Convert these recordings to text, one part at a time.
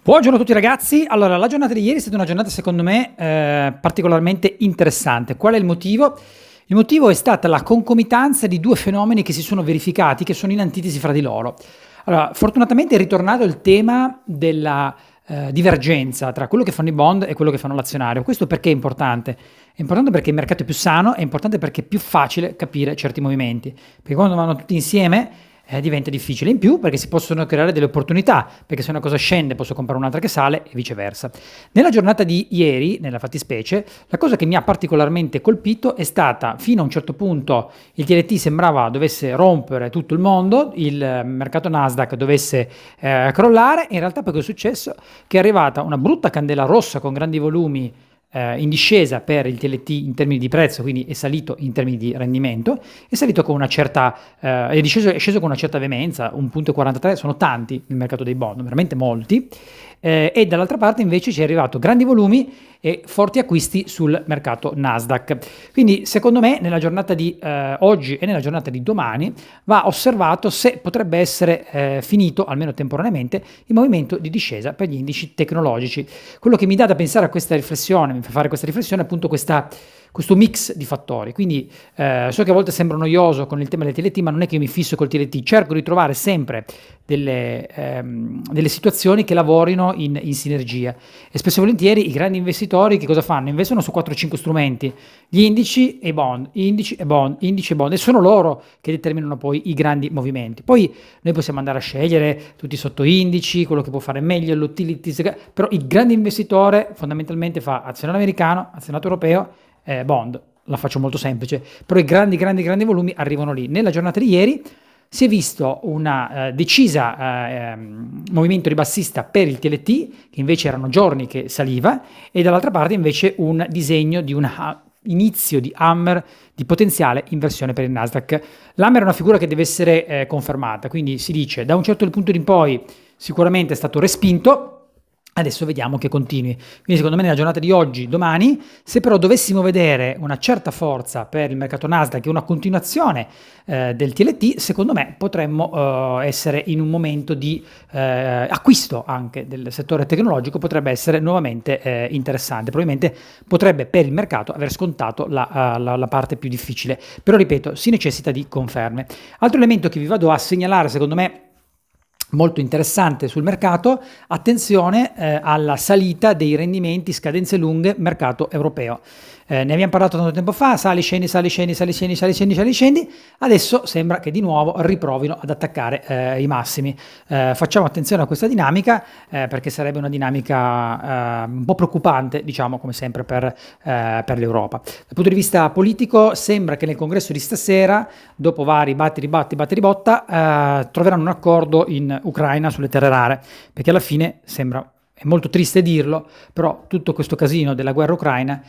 Buongiorno a tutti ragazzi. Allora, la giornata di ieri è stata una giornata secondo me particolarmente interessante. Qual è il motivo? Il motivo è stata la concomitanza di due fenomeni che si sono verificati, che sono in antitesi fra di loro. Allora, fortunatamente è ritornato il tema della divergenza tra quello che fanno i bond e quello che fanno l'azionario. Questo perché è importante? È importante perché il mercato è più sano, è importante perché è più facile capire certi movimenti. Perché quando vanno tutti insieme diventa difficile. In più perché si possono creare delle opportunità, perché se una cosa scende posso comprare un'altra che sale e viceversa. Nella giornata di ieri, nella fattispecie, la cosa che mi ha particolarmente colpito è stata, fino a un certo punto il TLT sembrava dovesse rompere tutto il mondo, il mercato Nasdaq dovesse crollare, in realtà poi cosa è successo? Che è arrivata una brutta candela rossa con grandi volumi in discesa per il TLT in termini di prezzo, quindi è salito in termini di rendimento, è salito con una certa, è sceso con una certa veemenza, 1,43, sono tanti nel mercato dei bond, veramente molti, e dall'altra parte invece ci è arrivato grandi volumi e forti acquisti sul mercato Nasdaq. Quindi secondo me nella giornata di oggi e nella giornata di domani va osservato se potrebbe essere finito, almeno temporaneamente, il movimento di discesa per gli indici tecnologici. Quello che mi dà da pensare a questa riflessione, mi fa fare questa riflessione, è appunto questo mix di fattori. Quindi so che a volte sembra noioso con il tema del TLT, ma non è che io mi fisso col TLT, cerco di trovare sempre delle situazioni che lavorino in sinergia, e spesso e volentieri i grandi investitori che cosa fanno? Investono su 4-5 strumenti, gli indici e i bond, indici e bond, indici e bond, e sono loro che determinano poi i grandi movimenti. Poi noi possiamo andare a scegliere tutti i sottoindici, quello che può fare meglio, l'utilities, però il grande investitore fondamentalmente fa azionario americano, azionario europeo, bond. La faccio molto semplice, però i grandi volumi arrivano lì. Nella giornata di ieri si è visto una decisa movimento ribassista per il TLT, che invece erano giorni che saliva, e dall'altra parte invece un disegno di un inizio di hammer di potenziale inversione per il Nasdaq. L'hammer è una figura che deve essere confermata, quindi si dice da un certo punto in poi sicuramente è stato respinto. Adesso vediamo che continui. Quindi secondo me nella giornata di oggi, domani, se però dovessimo vedere una certa forza per il mercato Nasdaq e una continuazione del TLT, secondo me potremmo essere in un momento di acquisto anche del settore tecnologico, potrebbe essere nuovamente interessante. Probabilmente potrebbe per il mercato aver scontato la parte più difficile. Però ripeto, si necessita di conferme. Altro elemento che vi vado a segnalare, secondo me, molto interessante sul mercato, attenzione alla salita dei rendimenti scadenze lunghe mercato europeo. Ne abbiamo parlato tanto tempo fa, sali, scendi, sali, scendi, sali, scendi, sali, scendi, sali, scendi. Adesso sembra che di nuovo riprovino ad attaccare i massimi. Facciamo attenzione a questa dinamica perché sarebbe una dinamica un po' preoccupante, diciamo, come sempre per l'Europa. Dal punto di vista politico sembra che nel congresso di stasera, dopo vari batti, ribotta, troveranno un accordo in Ucraina sulle terre rare, perché alla fine sembra, è molto triste dirlo, però tutto questo casino della guerra ucraina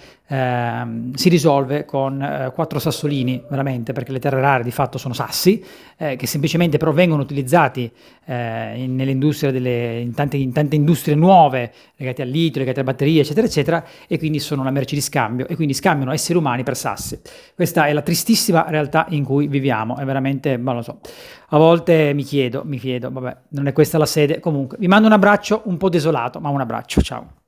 si risolve con 4 sassolini, veramente, perché le terre rare di fatto sono sassi che semplicemente però vengono utilizzati nell'industria in tante industrie nuove legate al litio, legate alle batterie, eccetera, eccetera, e quindi sono una merce di scambio, e quindi scambiano esseri umani per sassi. Questa è la tristissima realtà in cui viviamo, è veramente, non lo so, a volte mi chiedo, vabbè, non è questa la sede. Comunque vi mando un abbraccio un po' desolato, ma un abbraccio, ciao.